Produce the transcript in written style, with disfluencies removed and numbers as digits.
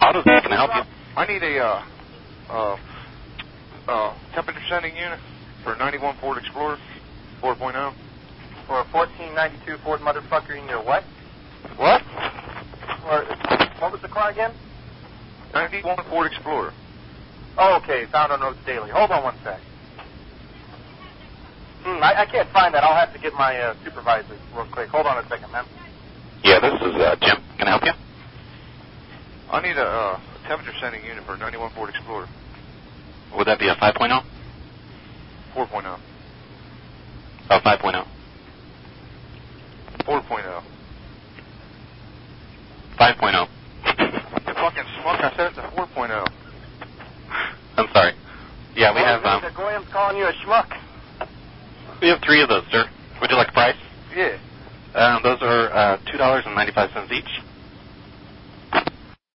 Autos. Can I help you? I need a temperature sending unit for a 91 Ford Explorer 4.0. For a 1492 Ford motherfucker, you need a what? What? What was the car again? 91 Ford Explorer. Oh, okay. Found on Roads Daily. Hold on one sec. I can't find that. I'll have to get my supervisor real quick. Hold on a second, man. Yeah, this is Jim. Can I help you? I need a temperature sending unit for a 91 Ford Explorer. Would that be a 5.0? 4.0. Oh, 5.0. 4.0. 5.0. You fucking schmuck. I said it's a 4.0. I'm sorry. Yeah, we have... The Goyam's calling you a schmuck. We have 3 of those, sir. Would you like a price? Yeah. Those are $2.95 each.